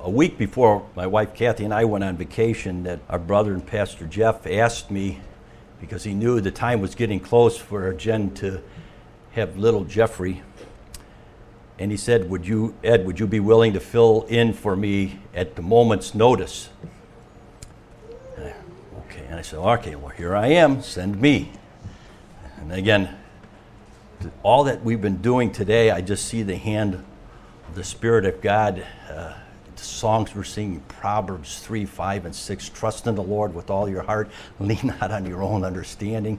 a week before my wife Kathy and I went on vacation, that our brother and Pastor Jeff asked me, because he knew the time was getting close for Jen to have little Jeffrey, and he said, Ed, would you be willing to fill in for me at the moment's notice? Okay, and I said, okay, well, here I am, send me. And again, all that we've been doing today, I just see the hand of the Spirit of God. The songs we're singing, Proverbs 3, 5, and 6, trust in the Lord with all your heart, lean not on your own understanding.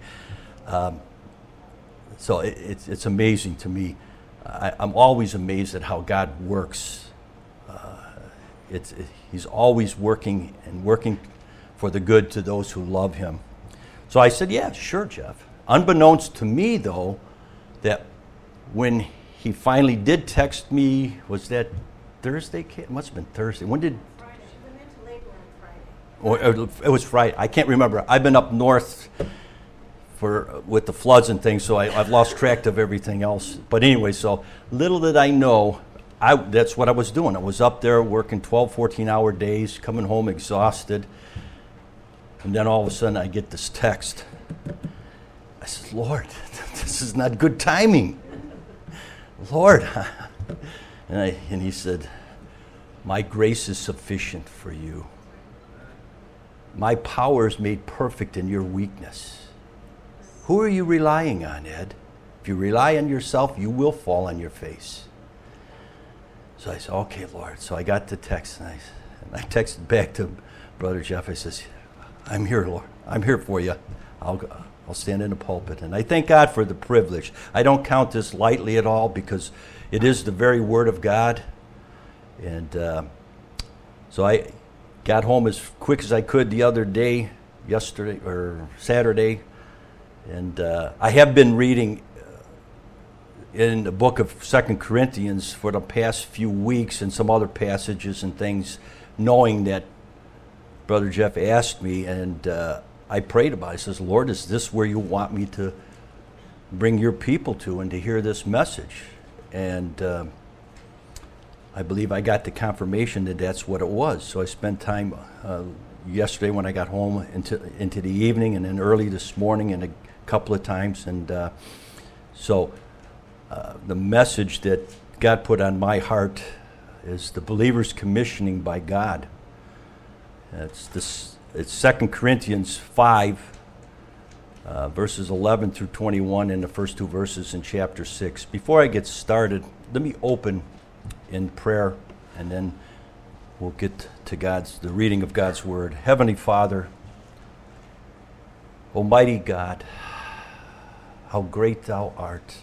So it's amazing to me. I'm always amazed at how God works. He's always working and working for the good to those who love him. So I said, yeah, sure, Jeff. Unbeknownst to me, though, that when he finally did text me, was that Thursday? It must have been Thursday. When did... Friday. She went into labor on Friday. Or it was Friday. I can't remember. I've been up north with the floods and things, so I've lost track of everything else. But anyway, so little did I know, that's what I was doing. I was up there working 12, 14-hour days, coming home exhausted. And then all of a sudden I get this text. I said, Lord, this is not good timing. Lord. And he said, my grace is sufficient for you. My power is made perfect in your weakness. Who are you relying on, Ed? If you rely on yourself, you will fall on your face. So I said, okay, Lord. So I got the text, and I texted back to Brother Jeff. I says, I'm here, Lord. I'm here for you. I'll stand in the pulpit. And I thank God for the privilege. I don't count this lightly at all, because it is the very Word of God. And so I got home as quick as I could the other day, Saturday. And I have been reading in the book of 2 Corinthians for the past few weeks, and some other passages and things, knowing that Brother Jeff asked me, and I prayed about it. I says, Lord, is this where you want me to bring your people to and to hear this message? And I believe I got the confirmation that that's what it was. So I spent time yesterday when I got home into the evening, and then early this morning and a couple of times. And so the message that God put on my heart is the believer's commissioning by God. It's 2 Corinthians 5, verses 11 through 21, and the first two verses in chapter 6. Before I get started, let me open in prayer, and then we'll get to the reading of God's Word. Heavenly Father, Almighty God, how great Thou art.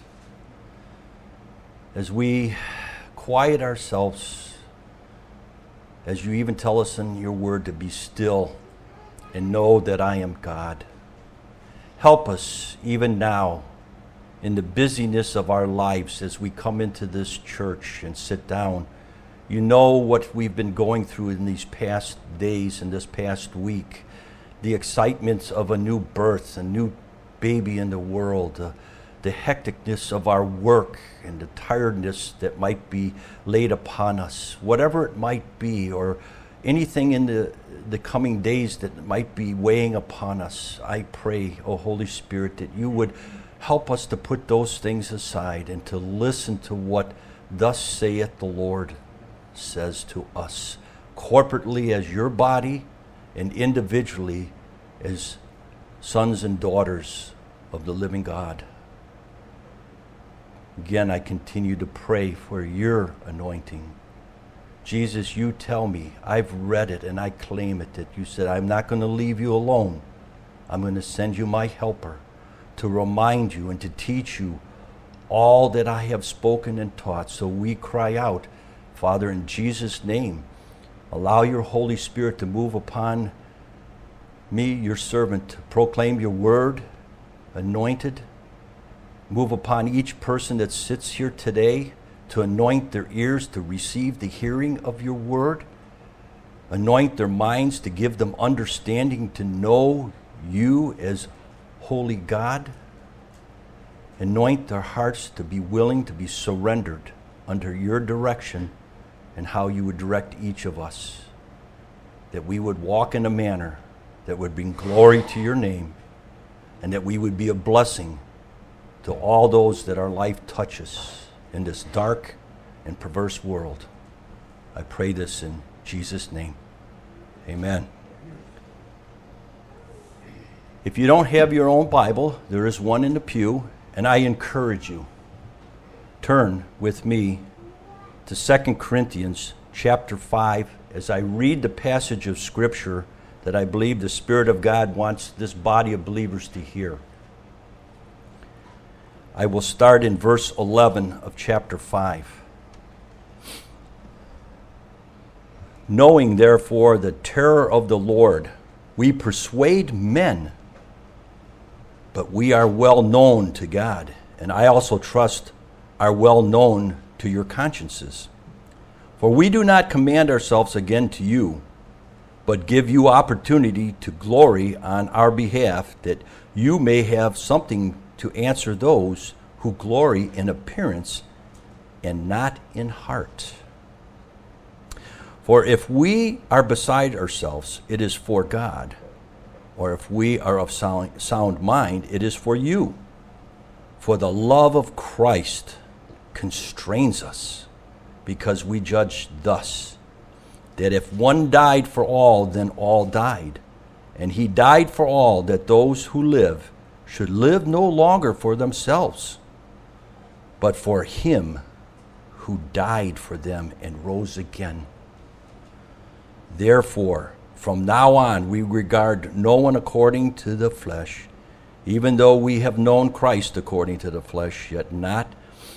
As we quiet ourselves, as you even tell us in your Word to be still and know that I am God. Help us even now in the busyness of our lives as we come into this church and sit down. You know what we've been going through in these past days and this past week. The excitements of a new birth, a new baby in the world, the hecticness of our work and the tiredness that might be laid upon us, whatever it might be, or anything in the coming days that might be weighing upon us. I pray, O Holy Spirit, that you would help us to put those things aside and to listen to what thus saith the Lord says to us, corporately as your body and individually as sons and daughters of the living God. Again, I continue to pray for your anointing. Jesus, you tell me, I've read it and I claim it, that you said, I'm not going to leave you alone. I'm going to send you my helper to remind you and to teach you all that I have spoken and taught. So we cry out, Father, in Jesus' name, allow your Holy Spirit to move upon me, your servant, to proclaim your word, anointed. Move upon each person that sits here today to anoint their ears to receive the hearing of your word. Anoint their minds to give them understanding to know you as holy God. Anoint their hearts to be willing to be surrendered under your direction and how you would direct each of us, that we would walk in a manner that would bring glory to your name, and that we would be a blessing to all those that our life touches in this dark and perverse world. I pray this in Jesus' name. Amen. If you don't have your own Bible, there is one in the pew, and I encourage you, turn with me to 2 Corinthians chapter 5 as I read the passage of Scripture that I believe the Spirit of God wants this body of believers to hear. I will start in verse 11 of chapter 5. Knowing, therefore, the terror of the Lord, we persuade men, but we are well known to God, and I also trust are well known to your consciences. For we do not command ourselves again to you, but give you opportunity to glory on our behalf, that you may have something to answer those who glory in appearance and not in heart. For if we are beside ourselves, it is for God. Or if we are of sound mind, it is for you. For the love of Christ constrains us, because we judge thus, that if one died for all, then all died. And he died for all, that those who live should live no longer for themselves, but for him who died for them and rose again. Therefore, from now on, we regard no one according to the flesh, even though we have known Christ according to the flesh, yet now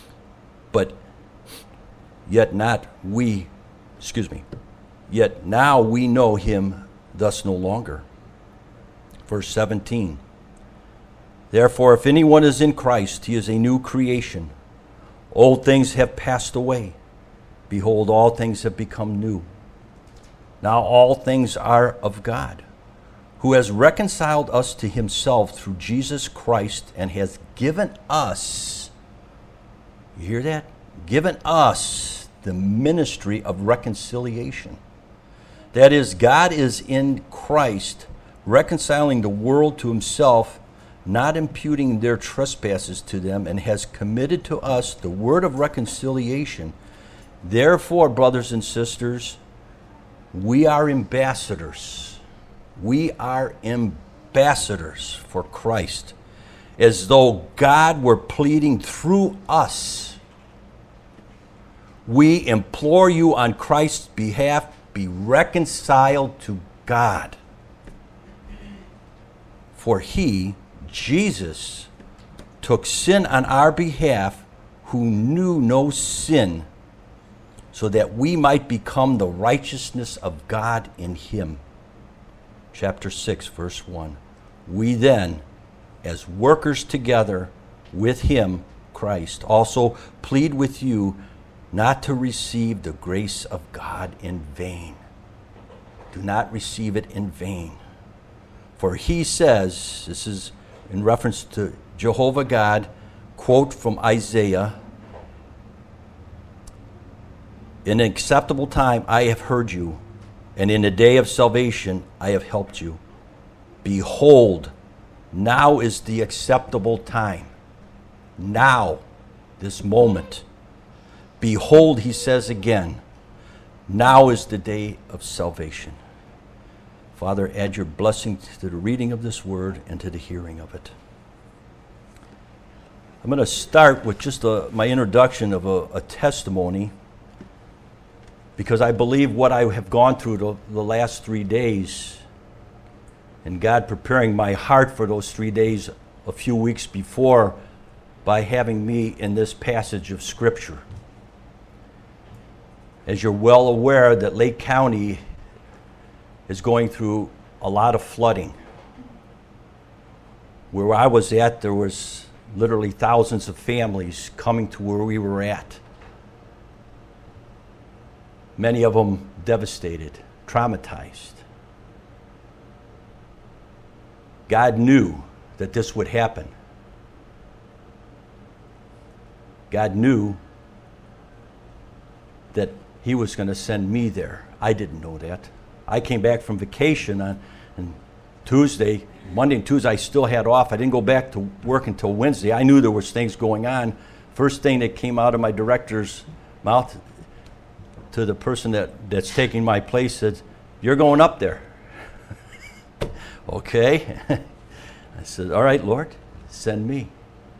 we know him thus no longer. Verse 17. Therefore, if anyone is in Christ, he is a new creation. Old things have passed away. Behold, all things have become new. Now all things are of God, who has reconciled us to himself through Jesus Christ and has given us, you hear that? Given us the ministry of reconciliation. That is, God is in Christ, reconciling the world to himself, not imputing their trespasses to them, and has committed to us the word of reconciliation. Therefore, brothers and sisters, we are ambassadors. We are ambassadors for Christ, as though God were pleading through us. We implore you on Christ's behalf, be reconciled to God. For he, Jesus, took sin on our behalf, who knew no sin, so that we might become the righteousness of God in him. Chapter 6, verse 1. We then, as workers together with him, Christ, also plead with you not to receive the grace of God in vain. Do not receive it in vain. For he says, this is in reference to Jehovah God, quote from Isaiah, in an acceptable time I have heard you, and in the day of salvation I have helped you. Behold, now is the acceptable time. Now, this moment. Behold, he says again, now is the day of salvation. Father, add your blessing to the reading of this word and to the hearing of it. I'm going to start with just my introduction of a testimony, because I believe what I have gone through the last 3 days, and God preparing my heart for those 3 days a few weeks before by having me in this passage of Scripture. As you're well aware, that Lake County is going through a lot of flooding. Where I was at, there was literally thousands of families coming to where we were at. Many of them devastated, traumatized. God knew that this would happen. God knew that he was going to send me there. I didn't know that. I came back from vacation on Monday and Tuesday I still had off. I didn't go back to work until Wednesday. I knew there was things going on. First thing that came out of my director's mouth to the person that's taking my place said, "You're going up there." Okay. I said, "All right, Lord, send me."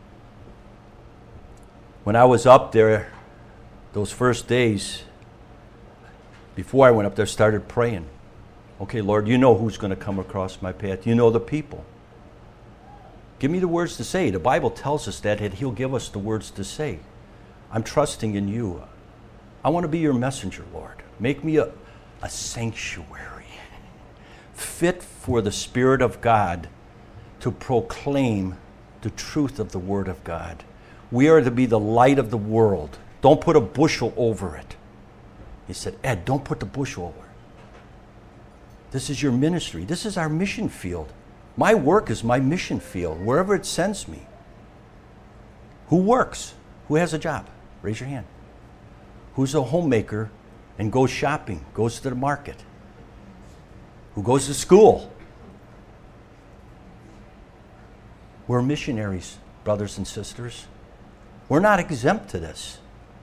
When I was up there, those first days, before I went up there, started praying. Okay, Lord, you know who's going to come across my path. You know the people. Give me the words to say. The Bible tells us that He'll give us the words to say. I'm trusting in you. I want to be your messenger, Lord. Make me a sanctuary, fit for the Spirit of God to proclaim the truth of the Word of God. We are to be the light of the world. Don't put a bushel over it. He said, "Ed, don't put the bushel over it. This is your ministry. This is our mission field. My work is my mission field, wherever it sends me." Who works? Who has a job? Raise your hand. Who's a homemaker and goes shopping, goes to the market? Who goes to school? We're missionaries, brothers and sisters. We're not exempt to this.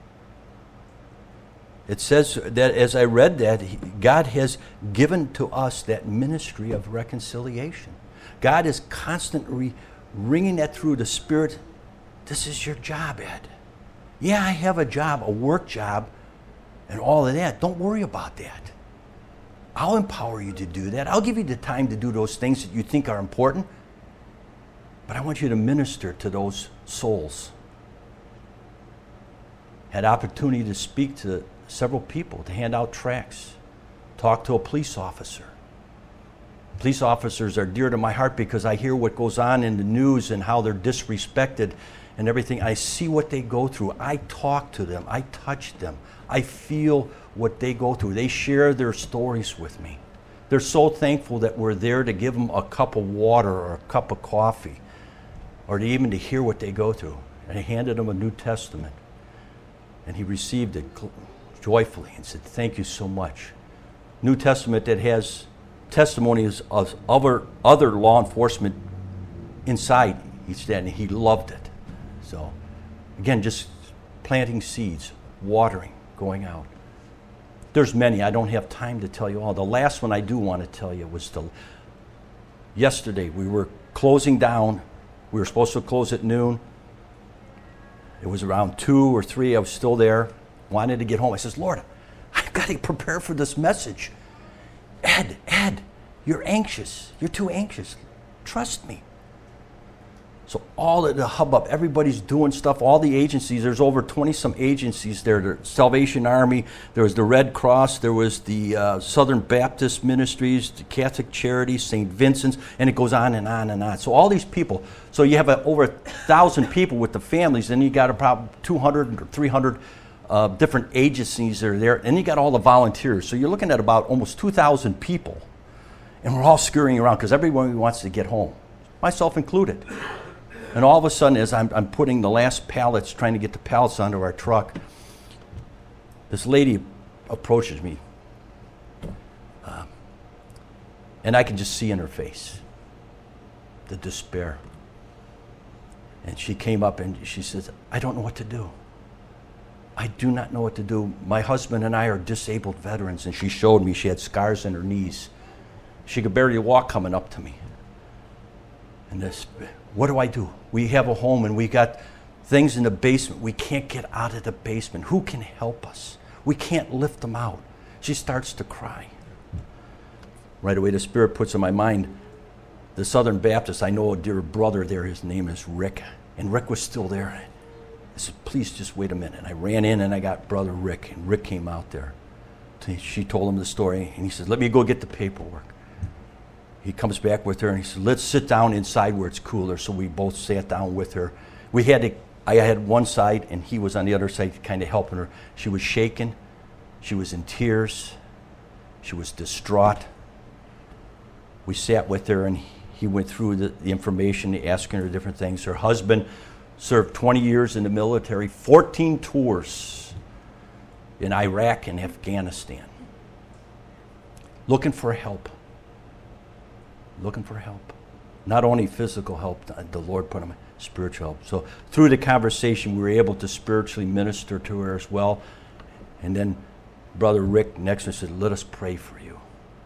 It says that as I read that, God has given to us that ministry of reconciliation. God is constantly ringing that through the Spirit. This is your job, Ed. Yeah, I have a job, a work job, and all of that. Don't worry about that. I'll empower you to do that. I'll give you the time to do those things that you think are important. But I want you to minister to those souls. Had opportunity to speak to several people, to hand out tracts, talk to a police officer. Police officers are dear to my heart because I hear what goes on in the news and how they're disrespected and everything. I see what they go through. I talk to them. I touch them. I feel what they go through. They share their stories with me. They're so thankful that we're there to give them a cup of water or a cup of coffee, or even to hear what they go through. And I handed them a New Testament. And he received it joyfully and said, "Thank you so much." New Testament that has testimonies of other law enforcement inside each day, and he loved it. So, again, just planting seeds, watering, going out. There's many. I don't have time to tell you all. The last one I do want to tell you was yesterday. We were closing down. We were supposed to close at noon. It was around 2 or 3. I was still there. Wanted to get home. I says, "Lord, I've got to prepare for this message. Ed, you're anxious. You're too anxious. Trust me." So all of the hubbub, everybody's doing stuff, all the agencies, there's over 20-some agencies there. The Salvation Army, there was the Red Cross, there was the Southern Baptist Ministries, the Catholic Charities, St. Vincent's, and it goes on and on and on. So all these people, so you have over 1,000 people with the families, and you got about 200 or 300 different agencies that are there, and you got all the volunteers. So you're looking at about almost 2,000 people, and we're all scurrying around because everyone wants to get home, myself included. And all of a sudden, as I'm putting the last pallets, trying to get the pallets onto our truck, this lady approaches me. And I can just see in her face the despair. And she came up and she says, "I don't know what to do. I do not know what to do. My husband and I are disabled veterans." And she showed me she had scars in her knees. She could barely walk coming up to me. And this, what do I do? We have a home and we got things in the basement. We can't get out of the basement. Who can help us? We can't lift them out. She starts to cry. Right away, the Spirit puts in my mind the Southern Baptist. I know a dear brother there. His name is Rick. And Rick was still there. I said, "Please just wait a minute." And I ran in and I got Brother Rick. And Rick came out there. She told him the story. And he said, "Let me go get the paperwork." He comes back with her and he said, "Let's sit down inside where it's cooler." So we both sat down with her. I had one side and he was on the other side kind of helping her. She was shaken. She was in tears. She was distraught. We sat with her and he went through the information, asking her different things. Her husband served 20 years in the military, 14 tours in Iraq and Afghanistan. Looking for help. Looking for help. Not only physical help, the Lord put them spiritual help. So through the conversation, we were able to spiritually minister to her as well. And then Brother Rick next said, let us pray for you.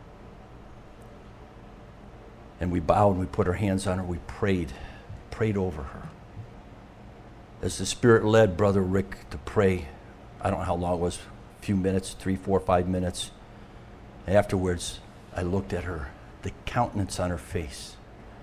And we bowed and we put our hands on her. We prayed over her. As the Spirit led Brother Rick to pray, I don't know how long it was, a few minutes, 3, 4, 5 minutes. Afterwards, I looked at her, the countenance on her face.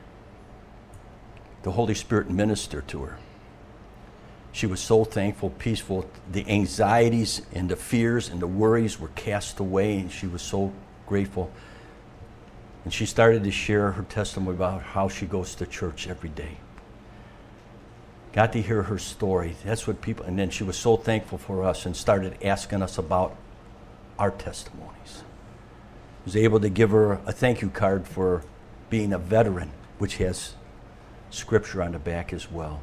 The Holy Spirit ministered to her. She was so thankful, peaceful. The anxieties and the fears and the worries were cast away, and she was so grateful. And she started to share her testimony about how she goes to church every day. Got to hear her story. That's what people, and then she was so thankful for us and started asking us about our testimonies. Was able to give her a thank you card for being a veteran, which has scripture on the back as well.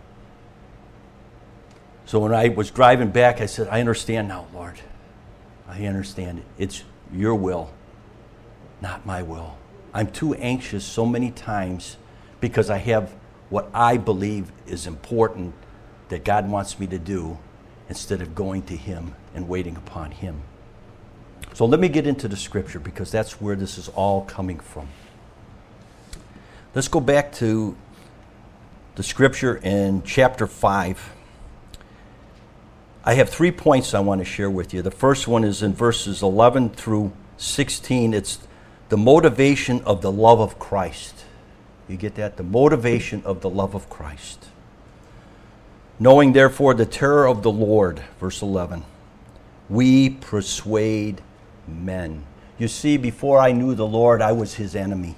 So when I was driving back, I said, I understand now, Lord. I understand it. It's your will, not my will. I'm too anxious so many times because I have what I believe is important that God wants me to do instead of going to Him and waiting upon Him. So let me get into the scripture because that's where this is all coming from. Let's go back to the scripture in chapter 5. I have 3 points I want to share with you. The first one is in verses 11 through 16. It's the motivation of the love of Christ. You get that? The motivation of the love of Christ. Knowing therefore the terror of the Lord, verse 11, we persuade men. You see, before I knew the Lord, I was His enemy.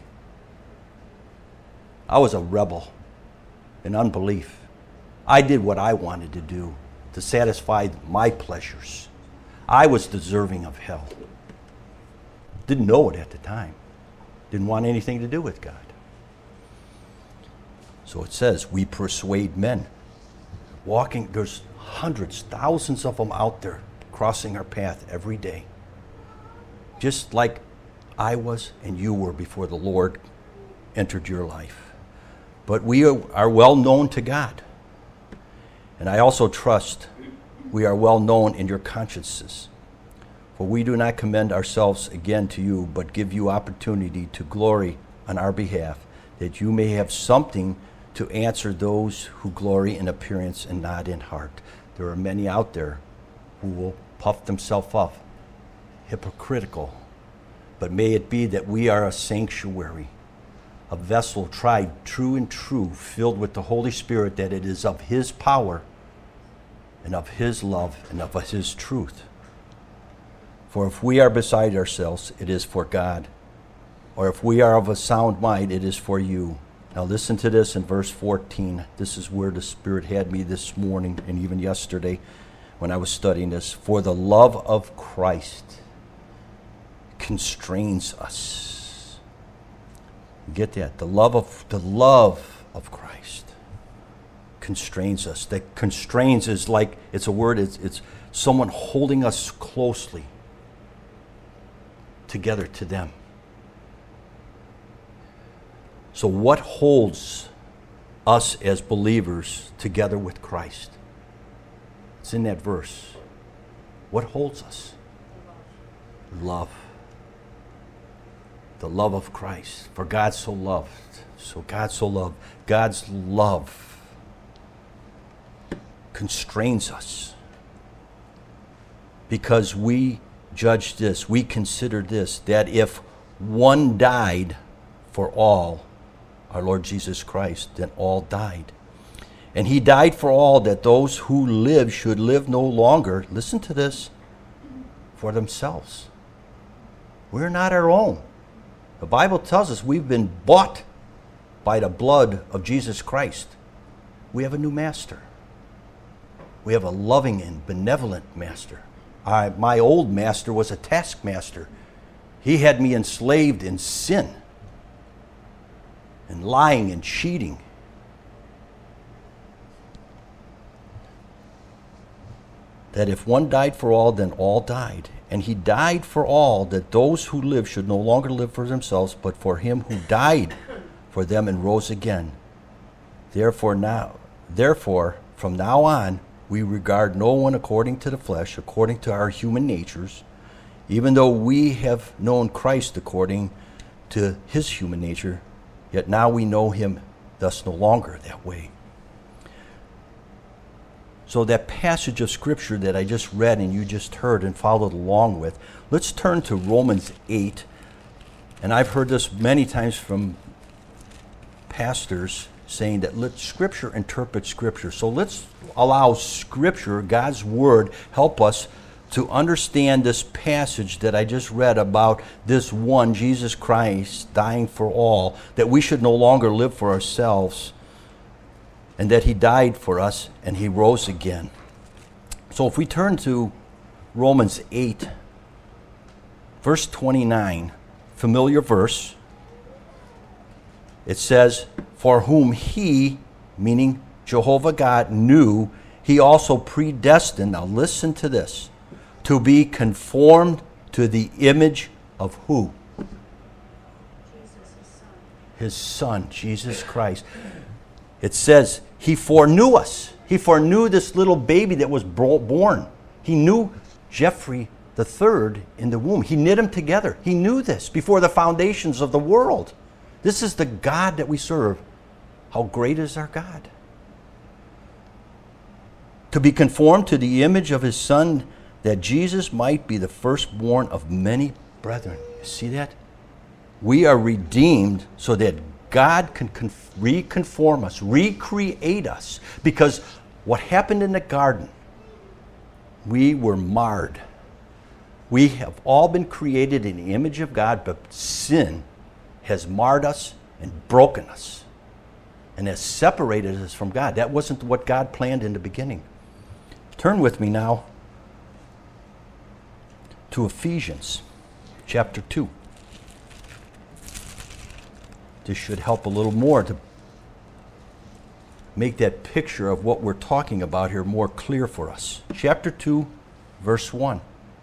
I was a rebel in unbelief. I did what I wanted to do to satisfy my pleasures. I was deserving of hell. Didn't know it at the time. Didn't want anything to do with God. So it says, we persuade men. Walking, there's hundreds, thousands of them out there crossing our path every day. Just like I was and you were before the Lord entered your life. But we are well known to God. And I also trust we are well known in your consciences. For we do not commend ourselves again to you, but give you opportunity to glory on our behalf, that you may have something to answer those who glory in appearance and not in heart. There are many out there who will puff themselves up, hypocritical. But may it be that we are a sanctuary, a vessel tried true and true, filled with the Holy Spirit, that it is of His power and of His love and of His truth. For if we are beside ourselves, it is for God. Or if we are of a sound mind, it is for you. Now listen to this in verse 14. This is where the Spirit had me this morning and even yesterday when I was studying this. For the love of Christ constrains us. Get that? The love of Christ constrains us. That constrains is like, it's a word, it's someone holding us closely together to them. So what holds us as believers together with Christ? It's in that verse. What holds us? Love. The love of Christ. For God so loved. So God so loved. God's love constrains us. Because we judge this, we consider this, that if one died for all, our Lord Jesus Christ, then all died. And He died for all, that those who live should live no longer, listen to this, for themselves. We're not our own. The Bible tells us we've been bought by the blood of Jesus Christ. We have a new master. We have a loving and benevolent master. My old master was a taskmaster. He had me enslaved in sin and lying and cheating. that if one died for all, then all died. And he died for all, that those who live should no longer live for themselves, but for him who died for them and rose again. Therefore, from now on, we regard no one according to the flesh, according to our human natures, even though we have known Christ according to his human nature, yet now we know him thus no longer that way. So that passage of Scripture that I just read and you just heard and followed along with, let's turn to Romans 8. And I've heard this many times from pastors saying that let Scripture interpret Scripture. So let's allow Scripture, God's Word, help us to understand this passage that I just read about this one, Jesus Christ, dying for all, that we should no longer live for ourselves, and that he died for us and he rose again. So if we turn to Romans 8, verse 29, familiar verse, it says, for whom he, meaning Jehovah God, knew, he also predestined, now listen to this, to be conformed to the image of who? Jesus, his son. His Son, Jesus Christ. It says, he foreknew us. He foreknew this little baby that was born. He knew Jeffrey the third in the womb. He knit him together. He knew this before the foundations of the world. This is the God that we serve. How great is our God? To be conformed to the image of his Son, that Jesus might be the firstborn of many brethren. You see that? We are redeemed so that God can reconform us, recreate us. Because what happened in the garden, we were marred. We have all been created in the image of God, but sin has marred us and broken us and has separated us from God. That wasn't what God planned in the beginning. Turn with me now to Ephesians chapter 2. This should help a little more to make that picture of what we're talking about here more clear for us. Chapter 2, verse 1.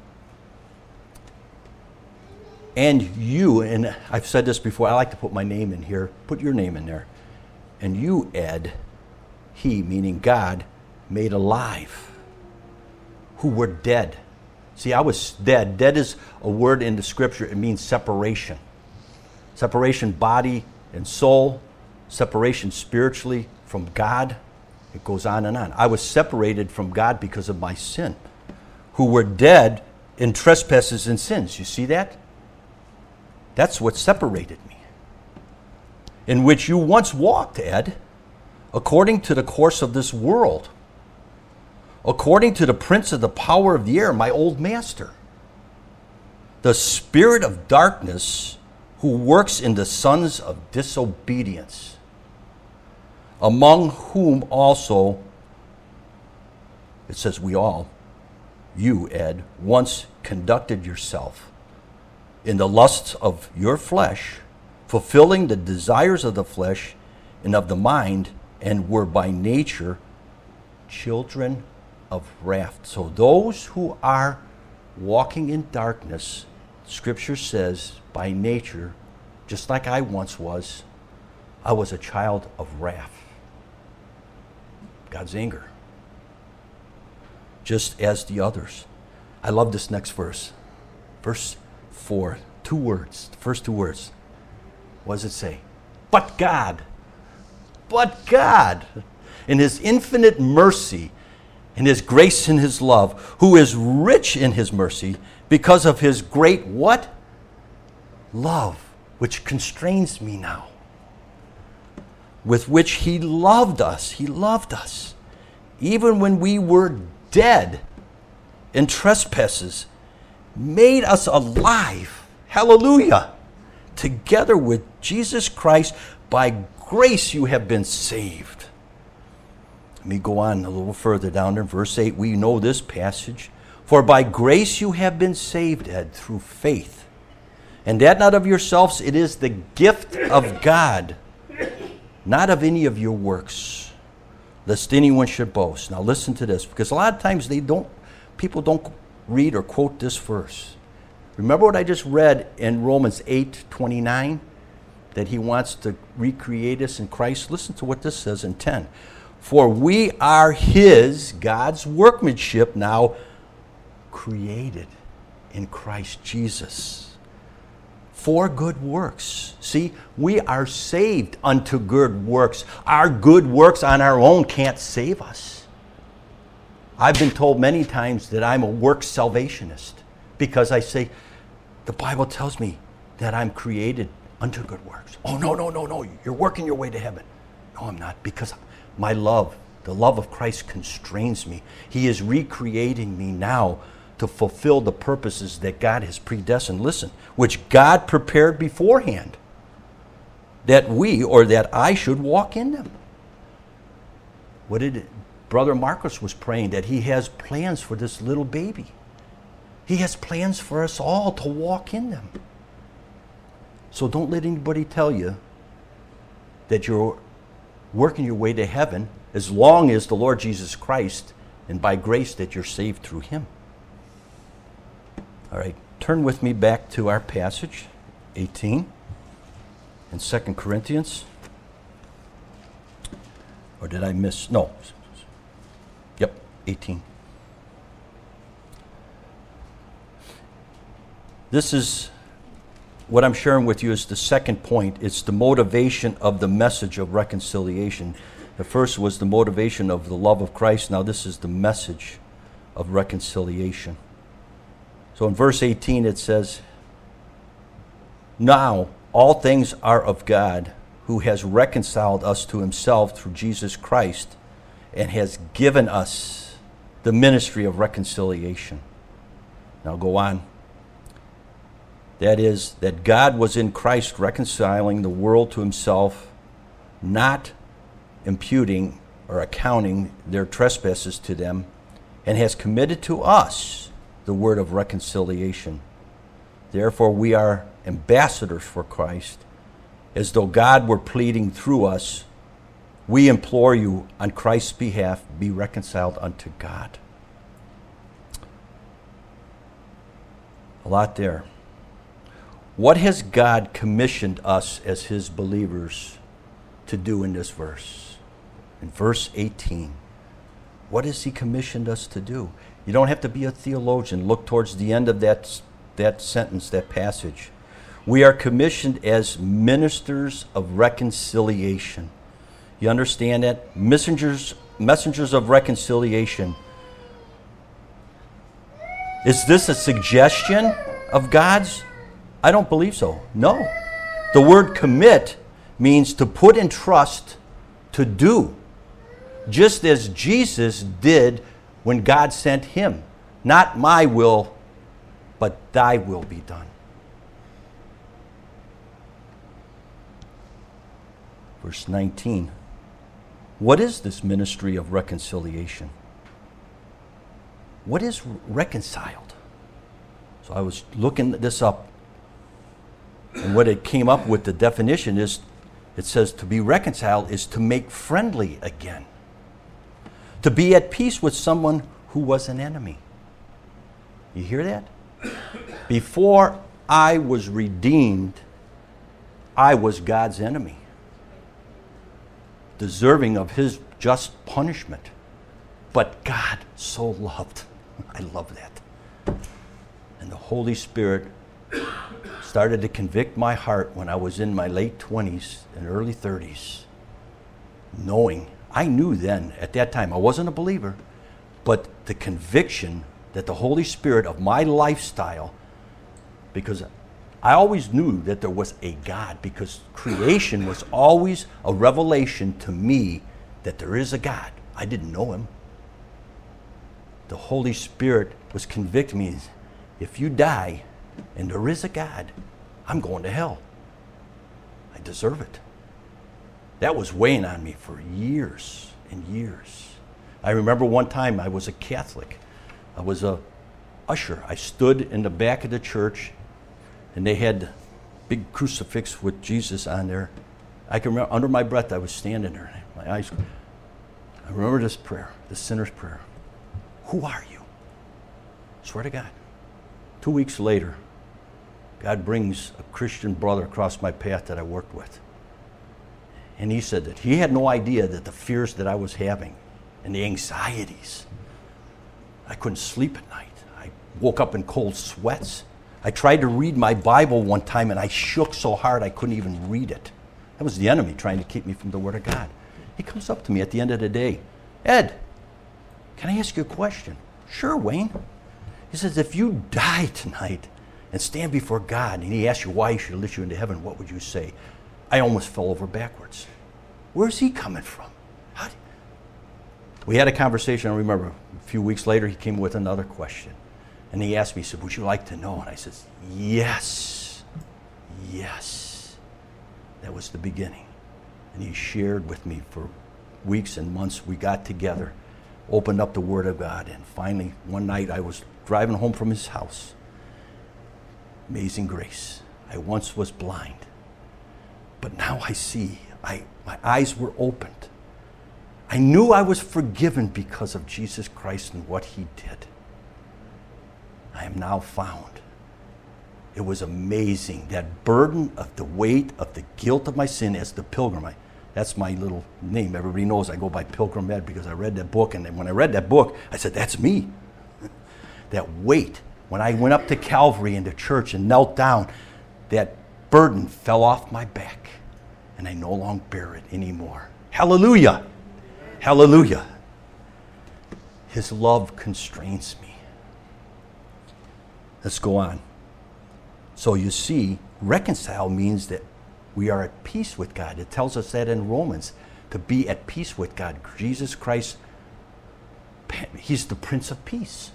And you, and I've said this before, I like to put my name in here. Put your name in there. And you, Ed, he, meaning God, made alive, who were dead. See, I was dead. Dead is a word in the Scripture. It means separation. Separation, body and soul. Separation spiritually from God. It goes on and on. I was separated from God because of my sin. Who were dead in trespasses and sins. You see that? That's what separated me. In which you once walked, Ed, according to the course of this world. According to the prince of the power of the air, my old master. The spirit of darkness who works in the sons of disobedience, among whom also, it says we all, you, Ed, once conducted yourself in the lusts of your flesh, fulfilling the desires of the flesh and of the mind, and were by nature children of wrath. So those who are walking in darkness, Scripture says, by nature, just like I once was, I was a child of wrath. God's anger. Just as the others. I love this next verse. Verse 4, 2 words, the first 2 words. What does it say? But God, in his infinite mercy, in his grace and his love, who is rich in his mercy, because of his great what? Love, which constrains me now. With which he loved us, even when we were dead in trespasses, made us alive, hallelujah, together with Jesus Christ. By grace you have been saved. Let me go on a little further down there. Verse 8, we know this passage. For by grace you have been saved, Ed, through faith. And that not of yourselves, it is the gift of God, not of any of your works, lest anyone should boast. Now listen to this, because a lot of times they don't people don't read or quote this verse. Remember what I just read in Romans 8:29? That he wants to recreate us in Christ? Listen to what this says in 10. For we are his, God's workmanship now, created in Christ Jesus for good works. See, we are saved unto good works. Our good works on our own can't save us. I've been told many times that I'm a work salvationist because I say, the Bible tells me that I'm created unto good works. Oh, no, you're working your way to heaven. No, I'm not, because my love, the love of Christ constrains me. He is recreating me now to fulfill the purposes that God has predestined. Listen, which God prepared beforehand that we, or that I should walk in them. What did it? Brother Marcus was praying that he has plans for this little baby. He has plans for us all to walk in them. So don't let anybody tell you that you're working your way to heaven as long as the Lord Jesus Christ and by grace that you're saved through him. All right, turn with me back to our passage, 18, in 2 Corinthians. Or did I miss? No. Yep, 18. This is what I'm sharing with you is the second point. It's the motivation of the message of reconciliation. The first was the motivation of the love of Christ. Now this is the message of reconciliation. So in verse 18 it says, now all things are of God, who has reconciled us to himself through Jesus Christ and has given us the ministry of reconciliation. Now go on. That is, that God was in Christ reconciling the world to himself, not imputing or accounting their trespasses to them, and has committed to us the word of reconciliation. Therefore we are ambassadors for Christ, as though God were pleading through us. We implore you on Christ's behalf, be reconciled unto God. A lot there. What has God commissioned us as his believers to do in this verse? In verse 18, what has he commissioned us to do? You don't have to be a theologian. Look towards the end of that sentence, that passage. We are commissioned as ministers of reconciliation. You understand that? Messengers of reconciliation. Is this a suggestion of God's? I don't believe so. No. The word commit means to put in trust, to do. Just as Jesus did when God sent him. Not my will, but thy will be done. Verse 19. What is this ministry of reconciliation? What is reconciled? So I was looking this up. And what it came up with, the definition is, it says to be reconciled is to make friendly again. To be at peace with someone who was an enemy. You hear that? Before I was redeemed, I was God's enemy, deserving of his just punishment. But God so loved. I love that. And the Holy Spirit started to convict my heart when I was in my late 20s and early 30s, knowing, I knew then, at that time, I wasn't a believer, but the conviction that the Holy Spirit of my lifestyle, because I always knew that there was a God, because creation was always a revelation to me that there is a God. I didn't know him. The Holy Spirit was convicting me, if you die and there is a God, I'm going to hell. I deserve it. That was weighing on me for years and years. I remember one time I was a Catholic. I was a usher. I stood in the back of the church, and they had big crucifix with Jesus on there. I can remember, under my breath, I was standing there. My eyes. I remember this prayer, the sinner's prayer. Who are you? Swear to God. 2 weeks later, God brings a Christian brother across my path that I worked with. And he said that he had no idea that the fears that I was having and the anxieties, I couldn't sleep at night. I woke up in cold sweats. I tried to read my Bible one time and I shook so hard I couldn't even read it. That was the enemy trying to keep me from the Word of God. He comes up to me at the end of the day. Ed, can I ask you a question? Sure, Wayne. He says, if you die tonight and stand before God and he asks you why he should let you into heaven, what would you say? I almost fell over backwards. Where's he coming from? We had a conversation. I remember a few weeks later he came with another question. And he asked me, he said, would you like to know? And I said, yes. Yes. That was the beginning. And he shared with me for weeks and months. We got together, opened up the Word of God, and finally one night I was driving home from his house. Amazing grace. I once was blind, but now I see. My eyes were opened. I knew I was forgiven because of Jesus Christ and what he did. I am now found. It was amazing. That burden of the weight of the guilt of my sin as the pilgrim. That's my little name. Everybody knows I go by Pilgrim Ed because I read that book. And then when I read that book, I said, that's me. That weight. When I went up to Calvary in the church and knelt down, that burden fell off my back. And I no longer bear it anymore. Hallelujah. Hallelujah. His love constrains me. Let's go on. So you see, reconcile means that we are at peace with God. It tells us that in Romans, to be at peace with God. Jesus Christ, he's the Prince of Peace.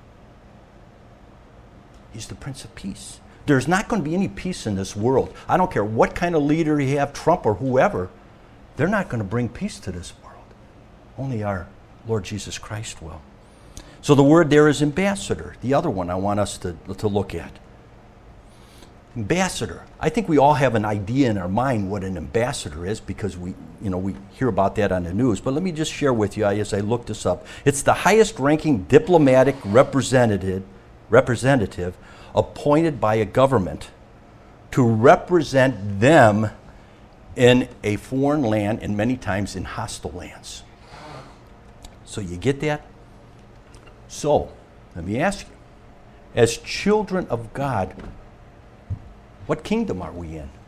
He's the Prince of Peace. There's not going to be any peace in this world. I don't care what kind of leader you have, Trump or whoever, they're not going to bring peace to this world. Only our Lord Jesus Christ will. So the word there is ambassador, the other one I want us to look at. Ambassador. I think we all have an idea in our mind what an ambassador is because we hear about that on the news. But let me just share with you as I look this up. It's the highest ranking diplomatic representative appointed by a government to represent them in a foreign land and many times in hostile lands. So you get that? So, let me ask you, as children of God, what kingdom are we in?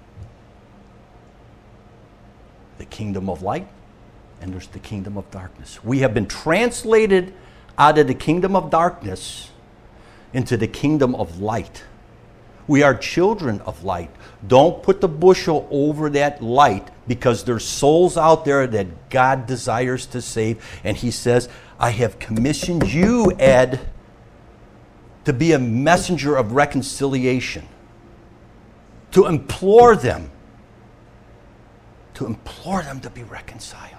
The kingdom of light, and there's the kingdom of darkness. We have been translated out of the kingdom of darkness into the kingdom of light. We are children of light. Don't put the bushel over that light because there's souls out there that God desires to save. And he says, I have commissioned you, Ed, to be a messenger of reconciliation. To implore them to be reconciled.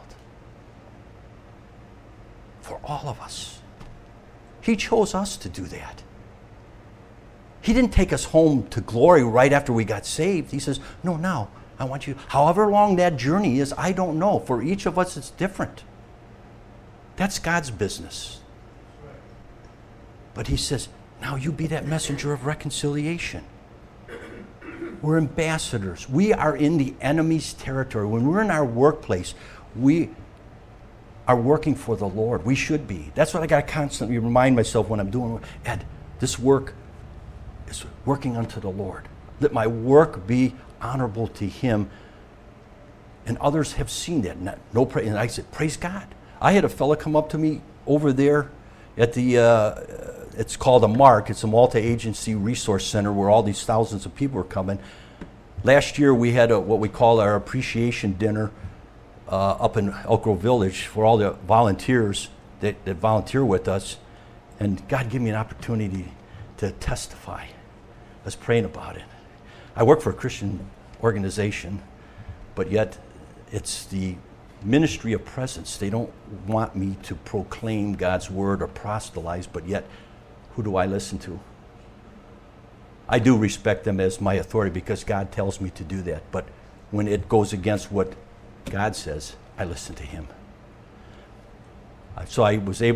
For all of us. He chose us to do that. He didn't take us home to glory right after we got saved. He says, no, now, I want you, however long that journey is, I don't know. For each of us, it's different. That's God's business. But he says, now you be that messenger of reconciliation. We're ambassadors. We are in the enemy's territory. When we're in our workplace, we are working for the Lord. We should be. That's what I got to constantly remind myself when I'm doing. Ed, this work is working unto the Lord. Let my work be honorable to him. And others have seen that. And I said, praise God. I had a fella come up to me over there at the, it's called a MARC. It's a multi-agency resource center where all these thousands of people are coming. Last year we had what we call our appreciation dinner up in Elk Grove Village for all the volunteers that volunteer with us. And God gave me an opportunity to testify. I was praying about it. I work for a Christian organization, but yet it's the ministry of presence. They don't want me to proclaim God's word or proselytize, but yet who do I listen to? I do respect them as my authority because God tells me to do that, but when it goes against what God says, I listen to him. So I was able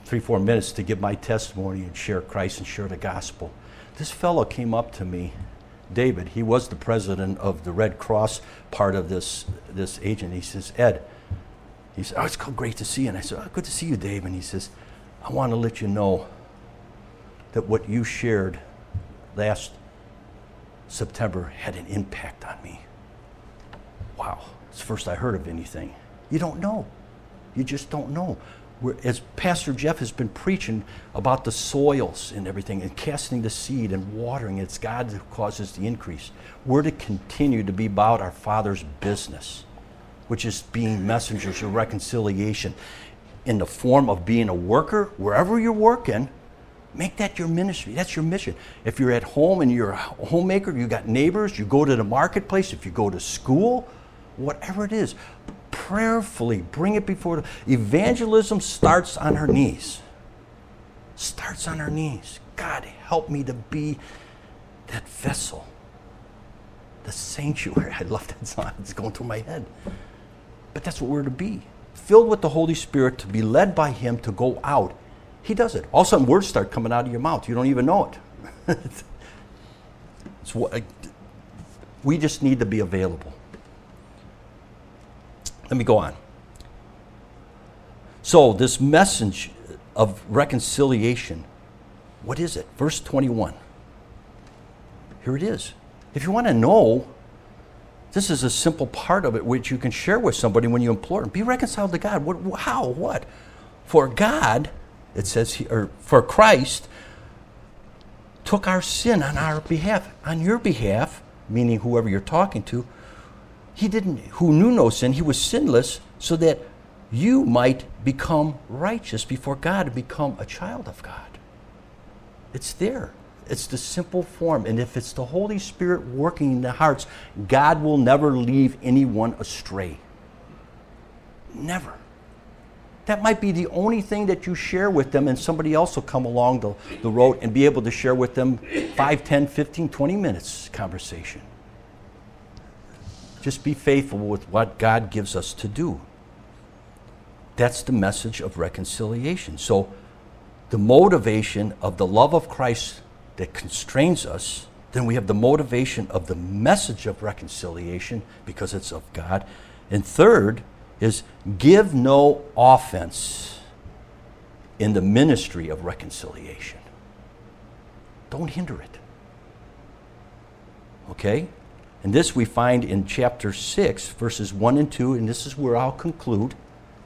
3-4 minutes to give my testimony and share Christ and share the gospel. This fellow came up to me, David. He was the president of the Red Cross part of this agent. He says, Ed, he said, oh, it's great to see you. And I said, oh, good to see you, Dave. And he says, I want to let you know that what you shared last September had an impact on me. Wow, it's the first I heard of anything. You don't know. You just don't know. As Pastor Jeff has been preaching about the soils and everything and casting the seed and watering, it's God who causes the increase. We're to continue to be about our Father's business, which is being messengers of reconciliation in the form of being a worker. Wherever you're working, make that your ministry. That's your mission. If you're at home and you're a homemaker, you got neighbors, you go to the marketplace, if you go to school, whatever it is, prayerfully bring it before the evangelism starts on her knees. Starts on her knees. God, help me to be that vessel. The sanctuary. I love that song. It's going through my head. But that's what we're to be. Filled with the Holy Spirit, to be led by Him to go out. He does it. All of a sudden, words start coming out of your mouth. You don't even know it. We just need to be available. Let me go on. So, this message of reconciliation, what is it? Verse 21. Here it is. If you want to know, this is a simple part of it which you can share with somebody when you implore them. Be reconciled to God. How? What? For God, it says here, or for Christ, took our sin on our behalf, on your behalf, meaning whoever you're talking to. Who knew no sin, He was sinless, so that you might become righteous before God and become a child of God. It's there. It's the simple form. And if it's the Holy Spirit working in the hearts, God will never leave anyone astray. Never. That might be the only thing that you share with them, and somebody else will come along the road and be able to share with them 5, 10, 15, 20 minutes conversation. Just be faithful with what God gives us to do. That's the message of reconciliation. So the motivation of the love of Christ that constrains us, then we have the motivation of the message of reconciliation because it's of God. And third is give no offense in the ministry of reconciliation. Don't hinder it. Okay? And this we find in chapter 6, verses 1 and 2, and this is where I'll conclude.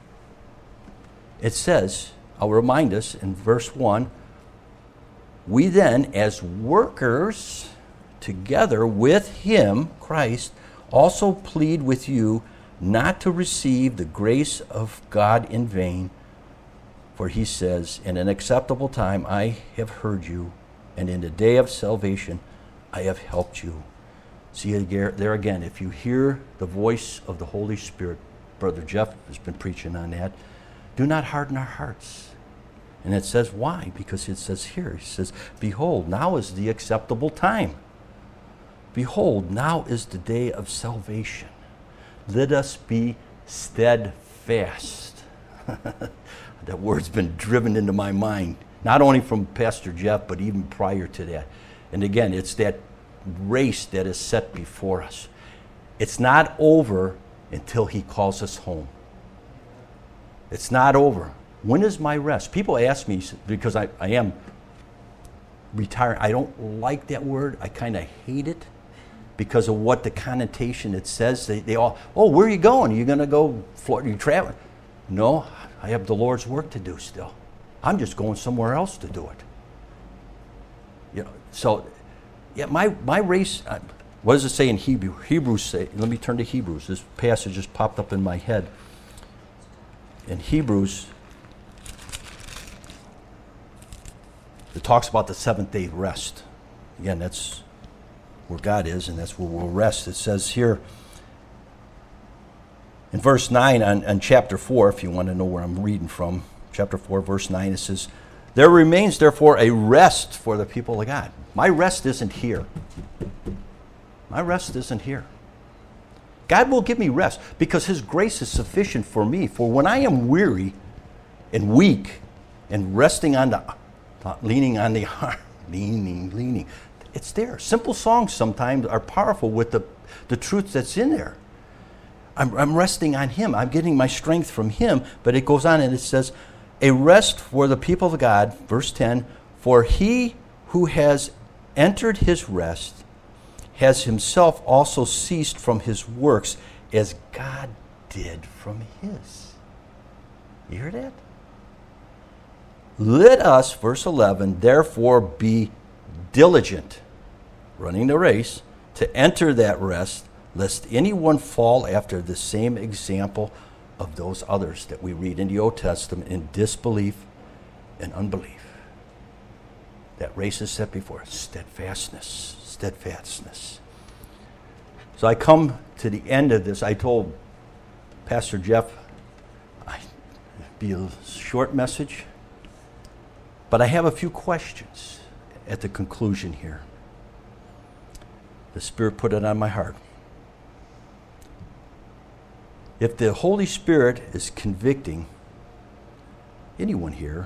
It says, I'll remind us in verse 1, we then, as workers together with Him, Christ, also plead with you not to receive the grace of God in vain. For He says, in an acceptable time I have heard you, and in the day of salvation I have helped you. See there again, if you hear the voice of the Holy Spirit, Brother Jeff has been preaching on that, do not harden our hearts. And it says why? Because it says here, it says, behold, now is the acceptable time. Behold, now is the day of salvation. Let us be steadfast. That word's been driven into my mind, not only from Pastor Jeff, but even prior to that. And again, it's that race that is set before us. It's not over until He calls us home. It's not over. When is my rest? People ask me, because I am retired, I don't like that word. I kind of hate it because of what the connotation it says. They all, oh, where are you going? Are you going to go, are you traveling? No, I have the Lord's work to do still. I'm just going somewhere else to do it. You know, so yeah, my race, what does it say in Hebrew? Hebrews say, let me turn to Hebrews. This passage just popped up in my head. In Hebrews, it talks about the seventh day rest. Again, that's where God is, and that's where we'll rest. It says here in verse 9 on chapter 4, if you want to know where I'm reading from, chapter 4, verse 9, it says, there remains therefore a rest for the people of God. My rest isn't here. My rest isn't here. God will give me rest because His grace is sufficient for me. For when I am weary and weak, and resting on leaning on the arm, leaning. It's there. Simple songs sometimes are powerful with the truth that's in there. I'm resting on Him. I'm getting my strength from Him. But it goes on and it says, a rest for the people of God, verse 10, for he who has entered his rest has himself also ceased from his works as God did from his. You hear that? Let us, verse 11, therefore be diligent, running the race, to enter that rest, lest anyone fall after the same example of those others that we read in the Old Testament in disbelief and unbelief. That race is set before us, steadfastness. So I come to the end of this. I told Pastor Jeff I'd be a short message, but I have a few questions at the conclusion here. The Spirit put it on my heart. If the Holy Spirit is convicting anyone here,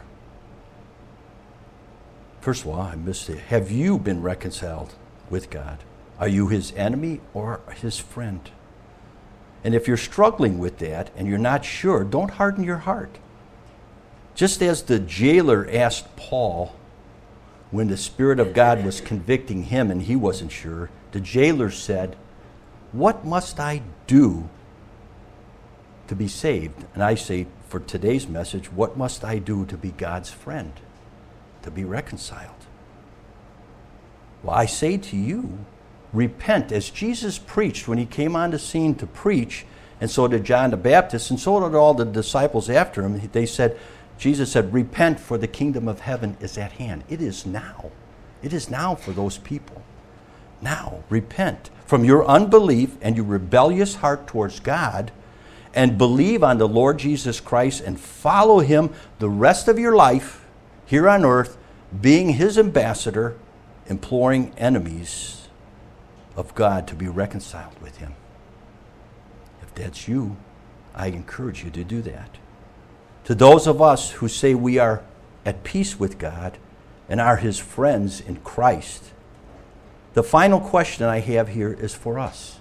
first of all, I must say, have you been reconciled with God? Are you His enemy or His friend? And if you're struggling with that and you're not sure, don't harden your heart. Just as the jailer asked Paul when the Spirit of God was convicting him and he wasn't sure, the jailer said, "What must I do to be saved?" And I say, for today's message, what must I do to be God's friend, to be reconciled? Well, I say to you, repent, as Jesus preached when He came on the scene to preach, and so did John the Baptist, and so did all the disciples after him. Jesus said, repent, for the kingdom of heaven is at hand. It is now. It is now for those people. Now, repent from your unbelief and your rebellious heart towards God, and believe on the Lord Jesus Christ and follow Him the rest of your life here on earth, being His ambassador, imploring enemies of God to be reconciled with Him. If that's you, I encourage you to do that. To those of us who say we are at peace with God and are His friends in Christ, the final question I have here is for us.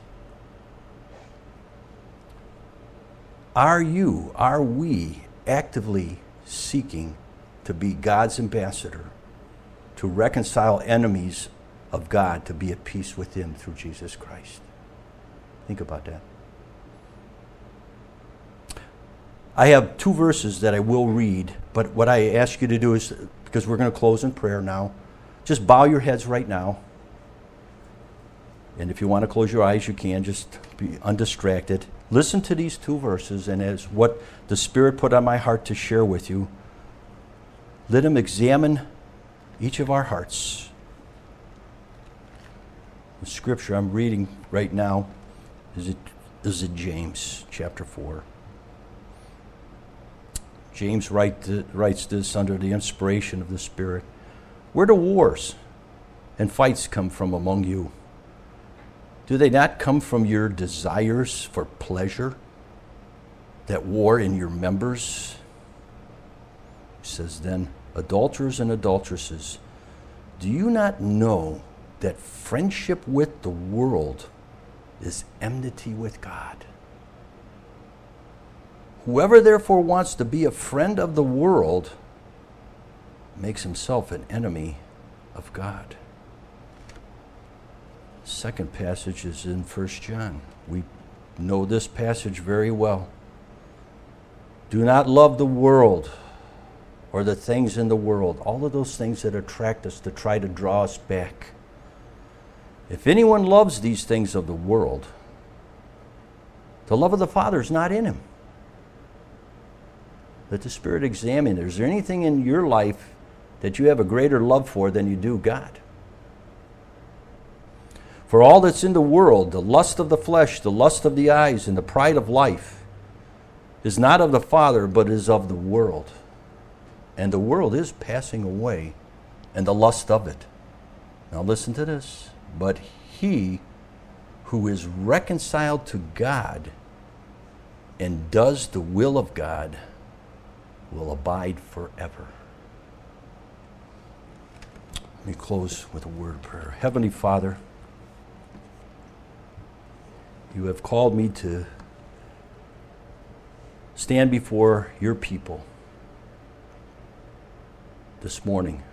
Are we actively seeking to be God's ambassador, to reconcile enemies of God, to be at peace with Him through Jesus Christ? Think about that. I have two verses that I will read, but what I ask you to do is, because we're going to close in prayer now, just bow your heads right now. And if you want to close your eyes, you can. Just be undistracted. Listen to these two verses, and as what the Spirit put on my heart to share with you, let Him examine each of our hearts. The scripture I'm reading right now is in James chapter 4. James writes this under the inspiration of the Spirit. Where do wars and fights come from among you? Do they not come from your desires for pleasure that war in your members? He says then, adulterers and adulteresses, do you not know that friendship with the world is enmity with God? Whoever therefore wants to be a friend of the world makes himself an enemy of God. Second passage is in 1 John. We know this passage very well. Do not love the world or the things in the world, all of those things that attract us to try to draw us back. If anyone loves these things of the world, the love of the Father is not in him. Let the Spirit examine it. Is there anything in your life that you have a greater love for than you do God? For all that's in the world, the lust of the flesh, the lust of the eyes, and the pride of life, is not of the Father, but is of the world. And the world is passing away, and the lust of it. Now listen to this. But he who is reconciled to God and does the will of God will abide forever. Let me close with a word of prayer. Heavenly Father, you have called me to stand before your people this morning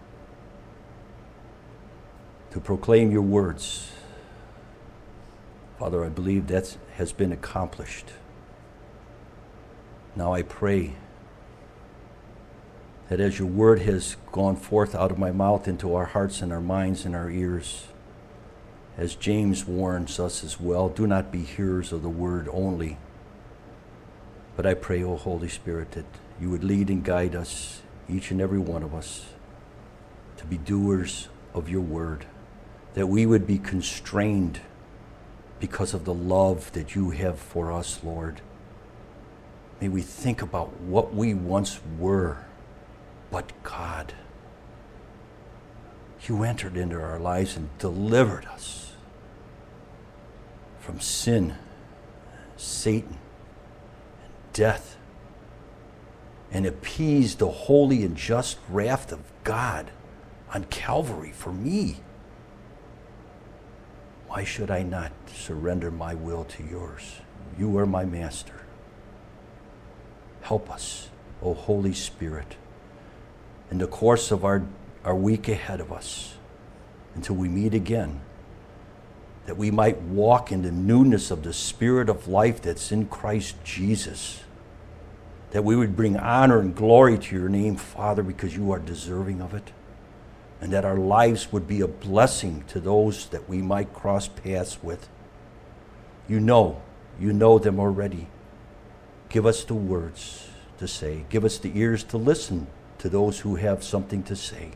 to proclaim your words. Father, I believe that has been accomplished. Now I pray that as your word has gone forth out of my mouth into our hearts and our minds and our ears, as James warns us as well, do not be hearers of the word only. But I pray, O Holy Spirit, that you would lead and guide us, each and every one of us, to be doers of your word, that we would be constrained because of the love that you have for us, Lord. May we think about what we once were, but God, you entered into our lives and delivered us from sin, Satan, and death, and appeased the holy and just wrath of God on Calvary for me. Why should I not surrender my will to yours? You are my master. Help us, O Holy Spirit, in the course of our week ahead of us, until we meet again, that we might walk in the newness of the Spirit of life that's in Christ Jesus, that we would bring honor and glory to your name, Father, because you are deserving of it, and that our lives would be a blessing to those that we might cross paths with. You know them already. Give us the words to say. Give us the ears to listen to those who have something to say.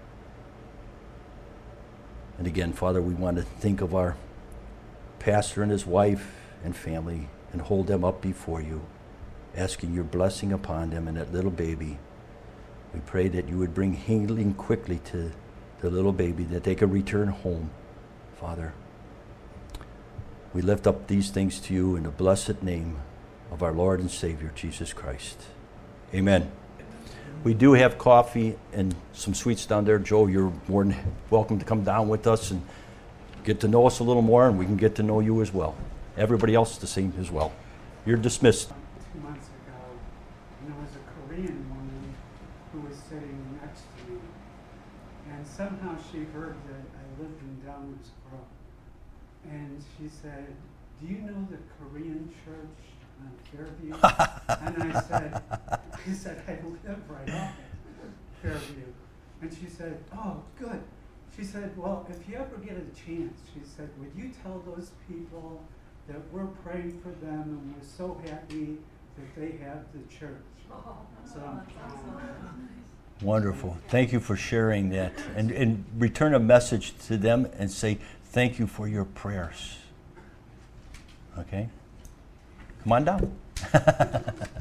And again, Father, we want to think of our pastor and his wife and family and hold them up before you, asking your blessing upon them and that little baby. We pray that you would bring healing quickly to the little baby, that they could return home, Father. We lift up these things to you in the blessed name of our Lord and Savior, Jesus Christ. Amen. We do have coffee and some sweets down there. Joe, you're more than welcome to come down with us and get to know us a little more, and we can get to know you as well. Everybody else the same as well. You're dismissed. 2 months ago, and there was a Korean woman who was sitting next to me, and somehow she heard that I lived in Downers Grove, and she said, "Do you know the Korean church on Fairview?" And I said, I live right off Fairview. And she said, "Oh, good." She said, "Well, if you ever get a chance," she said, "would you tell those people that we're praying for them and we're so happy that they have the church." So, Wonderful. Thank you for sharing that. And return a message to them and say, thank you for your prayers. Okay? Come on down.